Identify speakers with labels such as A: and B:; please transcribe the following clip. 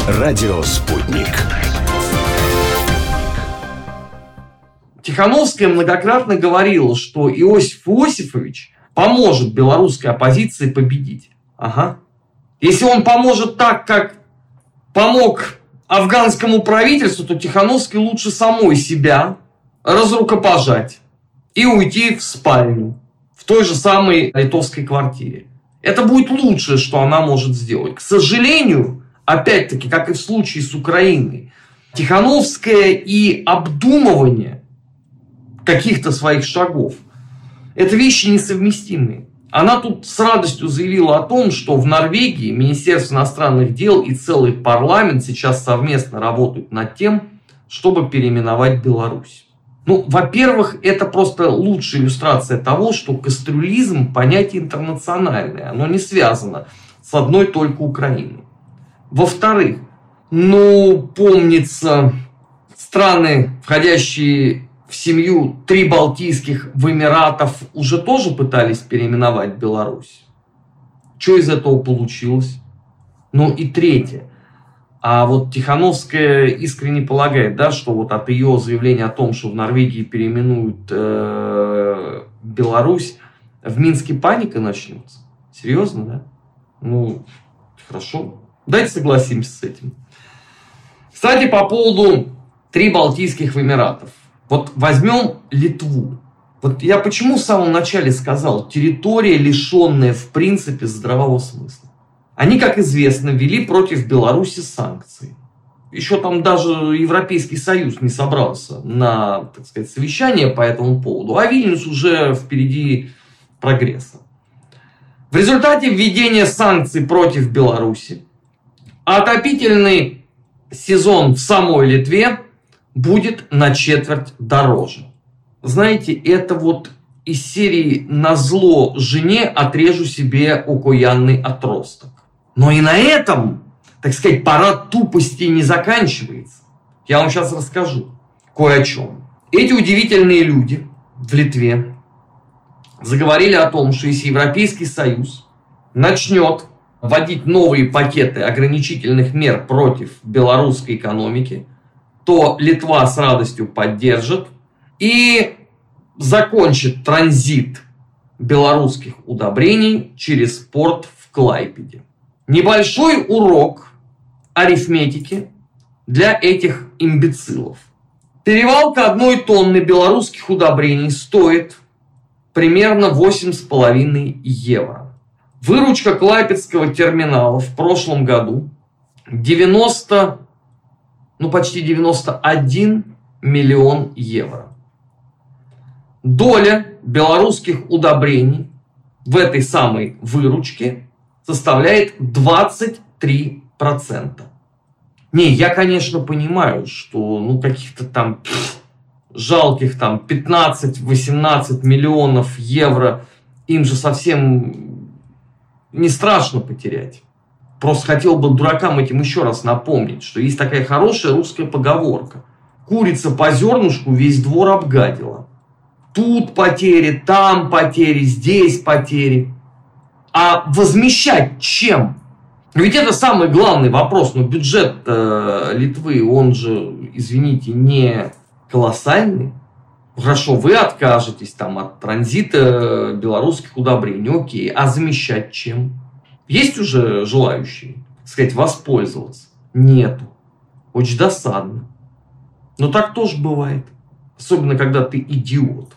A: Радио «Спутник».
B: Тихановская многократно говорила, что Иосиф Иосифович поможет белорусской оппозиции победить. Ага. Если он поможет так, как помог афганскому правительству, то Тихановской лучше самой себя разрукопожать и уйти в спальню в той же самой литовской квартире. Это будет лучшее, что она может сделать. К сожалению, опять-таки, как и в случае с Украиной, Тихановская и обдумывание каких-то своих шагов – это вещи несовместимые. Она тут с радостью заявила о том, что в Норвегии Министерство иностранных дел и целый парламент сейчас совместно работают над тем, чтобы переименовать Беларусь. Ну, во-первых, это просто лучшая иллюстрация того, что кастрюлизм – понятие интернациональное. Оно не связано с одной только Украиной. Во-вторых, помнится, страны, входящие в семью Прибалтийских Эмиратов, уже тоже пытались переименовать Беларусь. Что из этого получилось? И третье. А вот Тихановская искренне полагает, что вот от ее заявления о том, что в Норвегии переименуют Беларусь, в Минске паника начнется. Серьезно, да? Хорошо. Давайте согласимся с этим. Кстати, по поводу Прибалтийских Эмиратов. Вот возьмем Литву. Вот я почему в самом начале сказал, территория, лишенная в принципе здравого смысла. Они, как известно, ввели против Беларуси санкции. Еще там даже Европейский Союз не собрался на, совещание по этому поводу, а Вильнюс уже впереди прогресса. В результате введения санкций против Беларуси отопительный сезон в самой Литве будет на четверть дороже. Знаете, это вот из серии «Назло жене отрежу себе окаянный отросток». Но и на этом, парад тупостей не заканчивается. Я вам сейчас расскажу кое о чем. Эти удивительные люди в Литве заговорили о том, что если Европейский Союз начнет вводить новые пакеты ограничительных мер против белорусской экономики, то Литва с радостью поддержит и закончит транзит белорусских удобрений через порт в Клайпеде. Небольшой урок арифметики для этих имбецилов. Перевалка 1 тонны белорусских удобрений стоит примерно 8,5 евро. Выручка Клайпедского терминала в прошлом году почти 91 миллион евро. Доля белорусских удобрений в этой самой выручке составляет 23%. Я, конечно, понимаю, что каких-то там жалких 15-18 миллионов евро им же совсем не страшно потерять. Просто хотел бы дуракам этим еще раз напомнить, что есть такая хорошая русская поговорка. Курица по зернышку весь двор обгадила. Тут потери, там потери, здесь потери. А возмещать чем? Ведь это самый главный вопрос. Бюджет Литвы, он же, извините, не колоссальный. Хорошо, вы откажетесь от транзита белорусских удобрений. Окей, а замещать чем? Есть уже желающие, воспользоваться? Нету. Очень досадно. Но так тоже бывает. Особенно, когда ты идиот.